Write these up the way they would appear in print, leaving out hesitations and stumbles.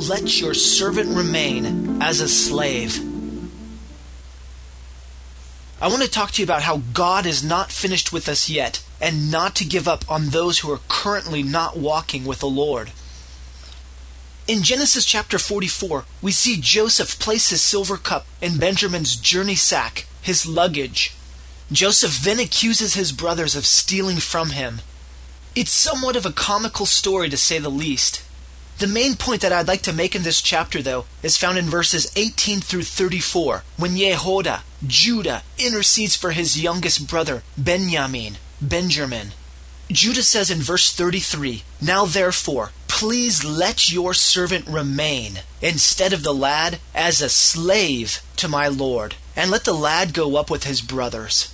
let your servant remain as a slave. I want to talk to you about how God is not finished with us yet, and not to give up on those who are currently not walking with the Lord. In Genesis chapter 44, we see Joseph place his silver cup in Benjamin's journey sack, his luggage. Joseph then accuses his brothers of stealing from him. It's somewhat of a comical story, to say the least. The main point that I'd like to make in this chapter, though, is found in verses 18 through 34, when Yehoiada, Judah, intercedes for his youngest brother, Benjamin. Judah says in verse 33, "Now therefore, please let your servant remain, instead of the lad, as a slave to my lord, and let the lad go up with his brothers."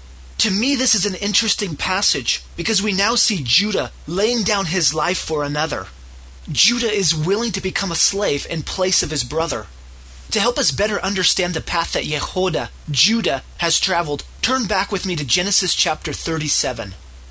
To me, this is an interesting passage, because we now see Judah laying down his life for another. Judah is willing to become a slave in place of his brother. To help us better understand the path that Yehoiada, Judah, has traveled, turn back with me to Genesis chapter 37.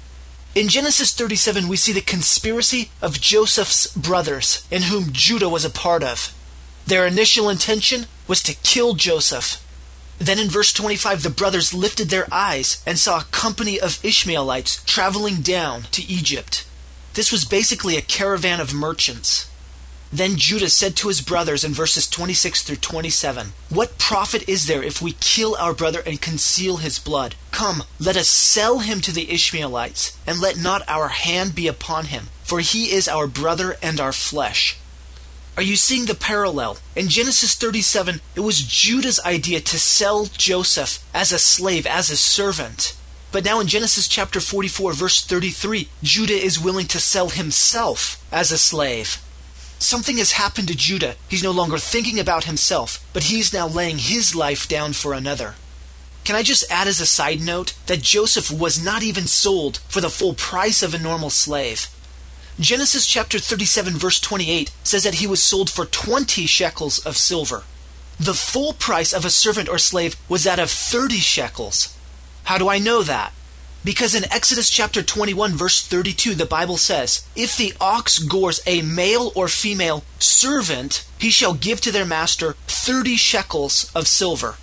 In Genesis 37, we see the conspiracy of Joseph's brothers, in whom Judah was a part of. Their initial intention was to kill Joseph. Then in verse 25, the brothers lifted their eyes and saw a company of Ishmaelites traveling down to Egypt. This was basically a caravan of merchants. Then Judah said to his brothers in verses 26 through 27, "What profit is there if we kill our brother and conceal his blood? Come, let us sell him to the Ishmaelites, and let not our hand be upon him, for he is our brother and our flesh." Are you seeing the parallel? In Genesis 37, it was Judah's idea to sell Joseph as a slave, as a servant. But now in Genesis chapter 44, verse 33, Judah is willing to sell himself as a slave. Something has happened to Judah. He's no longer thinking about himself, but he's now laying his life down for another. Can I just add as a side note that Joseph was not even sold for the full price of a normal slave. Genesis chapter 37 verse 28 says that he was sold for 20 shekels of silver. The full price of a servant or slave was that of 30 shekels. How do I know that? Because in Exodus chapter 21 verse 32 the Bible says, "If the ox gores a male or female servant, he shall give to their master 30 shekels of silver."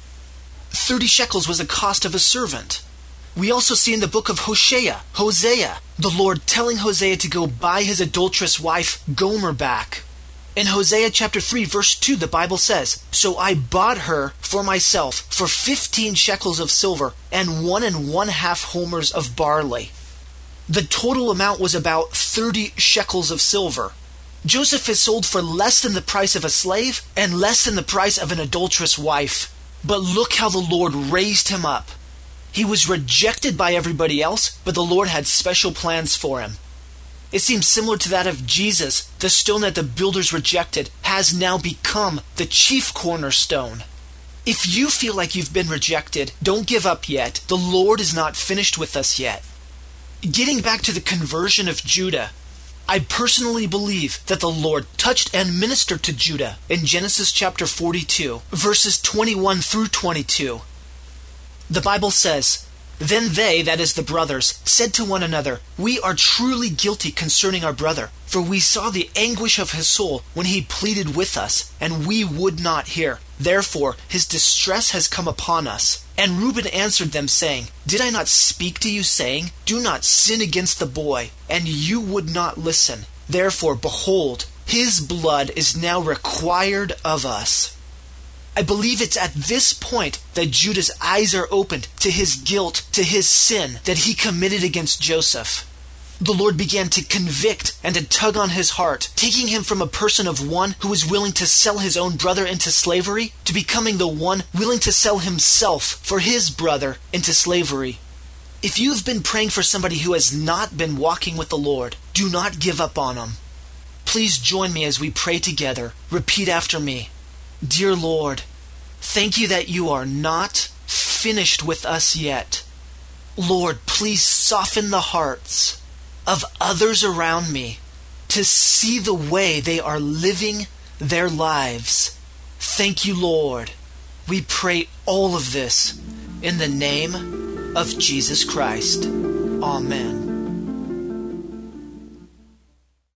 30 shekels was the cost of a servant. We also see in the book of Hosea, the Lord telling Hosea to go buy his adulterous wife Gomer back. In Hosea chapter 3 verse 2 the Bible says, "So I bought her for myself for 15 shekels of silver and 1½ homers of barley." The total amount was about 30 shekels of silver. Joseph is sold for less than the price of a slave and less than the price of an adulterous wife. But look how the Lord raised him up. He was rejected by everybody else, but the Lord had special plans for him. It seems similar to that of Jesus. The stone that the builders rejected has now become the chief cornerstone. If you feel like you've been rejected, don't give up yet. The Lord is not finished with us yet. Getting back to the conversion of Judah, I personally believe that the Lord touched and ministered to Judah in Genesis chapter 42, verses 21 through 22. The Bible says, "Then they," that is the brothers, "said to one another, 'We are truly guilty concerning our brother, for we saw the anguish of his soul when he pleaded with us, and we would not hear. Therefore his distress has come upon us.' And Reuben answered them, saying, 'Did I not speak to you, saying, do not sin against the boy? And you would not listen. Therefore, behold, his blood is now required of us.'" I believe it's at this point that Judah's eyes are opened to his guilt, to his sin that he committed against Joseph. The Lord began to convict and to tug on his heart, taking him from a person of one who was willing to sell his own brother into slavery to becoming the one willing to sell himself for his brother into slavery. If you've been praying for somebody who has not been walking with the Lord, do not give up on them. Please join me as we pray together. Repeat after me. Dear Lord, thank you that you are not finished with us yet. Lord, please soften the hearts of others around me to see the way they are living their lives. Thank you, Lord. We pray all of this in the name of Jesus Christ. Amen.